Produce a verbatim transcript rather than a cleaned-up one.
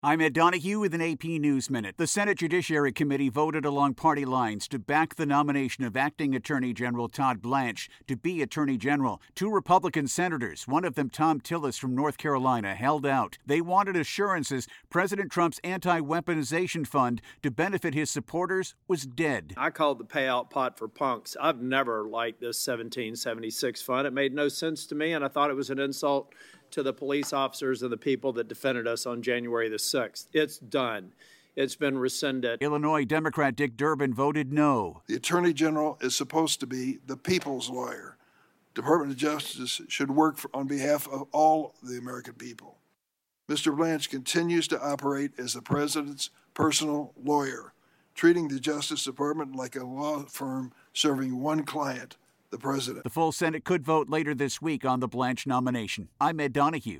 I'm Ed Donahue with an A P News Minute. The Senate Judiciary Committee voted along party lines to back the nomination of Acting Attorney General Todd Blanche to be Attorney General. Two Republican senators, one of them Thom Tillis from North Carolina, held out. They wanted assurances President Trump's anti-weaponization fund to benefit his supporters was dead. I called the payout pot for punks. I've never liked this seventeen seventy-six fund. It made no sense to me, and I thought it was an insult to the police officers and the people that defended us on January the sixth. It's done. It's been rescinded. Illinois Democrat Dick Durbin voted no. The Attorney General is supposed to be the people's lawyer. Department of Justice should work for, on behalf of all the American people. Mister Blanche continues to operate as the president's personal lawyer, treating the Justice Department like a law firm serving one client, the president. The full Senate could vote later this week on the Blanche nomination. I'm Ed Donahue.